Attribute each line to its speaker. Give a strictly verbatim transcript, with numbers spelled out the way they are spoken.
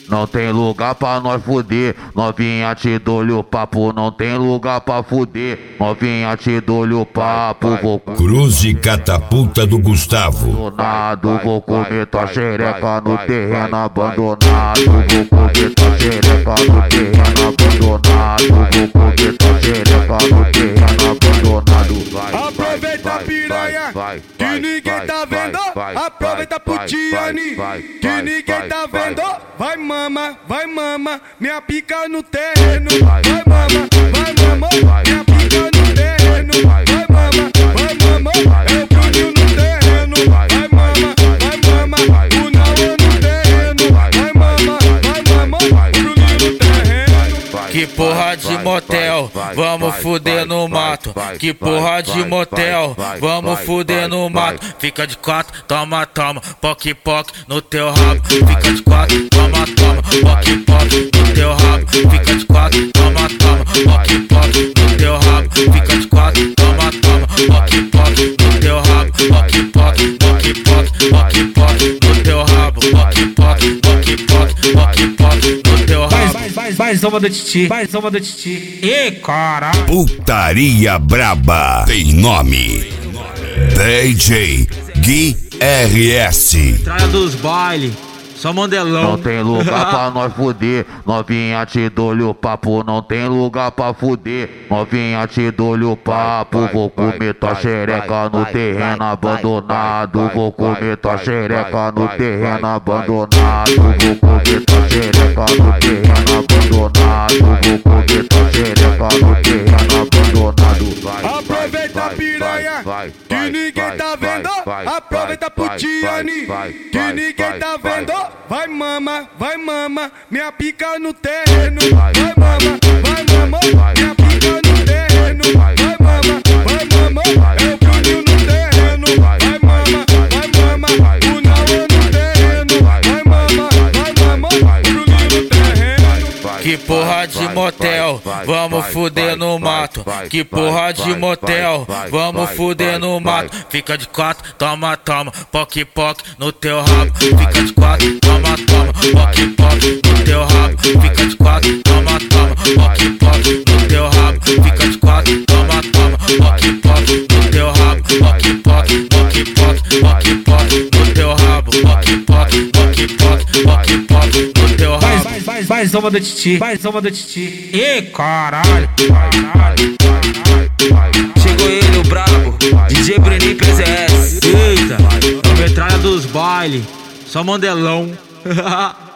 Speaker 1: não tem lugar pra nós fuder. Novinha te dou-lhe o papo, não tem lugar pra fuder. Novinha te dou-lhe o papo, vou
Speaker 2: Cruz e catapulta do Gustavo.
Speaker 1: abandonado, vou comer tua xereca no terreno abandonado. Vou comer tua xereca no terreno abandonado. Vou comer tua xereca no terreno abandonado.
Speaker 3: Aproveita a piranha, que ninguém tá vendo. Aproveita pro Tiani, que ninguém tá vendo. Vai mama, vai mama, minha pica no terreno. Vai mama, vai mama, minha pica no terreno. Vai mama, vai mama, é o Bruninho no terreno. Vai mama, vai mama, o Nauã no terreno. Vai mama, vai mama, o Bruninho no terreno.
Speaker 4: Que porra de motel, vamos fuder no mato. Que porra de motel, vamos fuder no mato. Fica de quatro, toma, toma, poque, poque no teu rabo. Fica de quatro, toma, toma, poque, poque no teu rabo. Fica de quatro, toma, toma, poque, poque no teu rabo. Fica de quatro, toma, toma, poque, poque no teu rabo. Poque, poque, poque, poque, poque, poque no teu rabo. Poque, poque, poque, poque, poque, poque no teu rabo.
Speaker 5: Mais uma do Titi, mais uma do Titi. E caralho.
Speaker 2: Putaria braba tem nome. D J Gui R S.
Speaker 5: Traia dos baile, só mandelão.
Speaker 1: Não tem lugar pra nós fuder. Novinha te dou-lhe o papo, não tem lugar pra fuder. Novinha te dou-lhe o papo, vou comer tua xereca no terreno abandonado. Vou comer tua xereca no terreno abandonado. Vou comer tua xereca no terreno abandonado. Vou comer tua xereca no terreno abandonado.
Speaker 3: Aproveita a piranha, que ninguém tá vendo. Aproveita pro Tiani, que ninguém tá vendo. Vai mama, vai mama, minha pica no terreno. Vai mama, vai mama, minha pica no terreno. Vai mama, vai mama, é o Bruninho no terreno. Vai mama, vai mama, o Nauã no terreno. Vai mama, vai mama, o Bruninho no terreno.
Speaker 4: Que porra de motel, vamos fuder no mato. Que porra de motel, vamos fuder no mato. Fica de quatro, toma, toma, poque, poque no teu rabo. Fica de quatro, toma, toma, poque, poque no teu rabo. Fica de quatro, toma, toma, poque, poque no teu rabo. Fica de quatro, toma, toma, poque, poque no teu rabo. Poque, poque, poque, poque, poque, poque no teu rabo. Poque, poque, poque, poque, poque, poque no teu rabo.
Speaker 5: Mais uma do Titi, mais uma do Titi. E caralho, caralho.
Speaker 6: Chegou ele, o brabo, D J Bruninho P Z S.
Speaker 5: Eita, a metralha dos baile, só mandelão.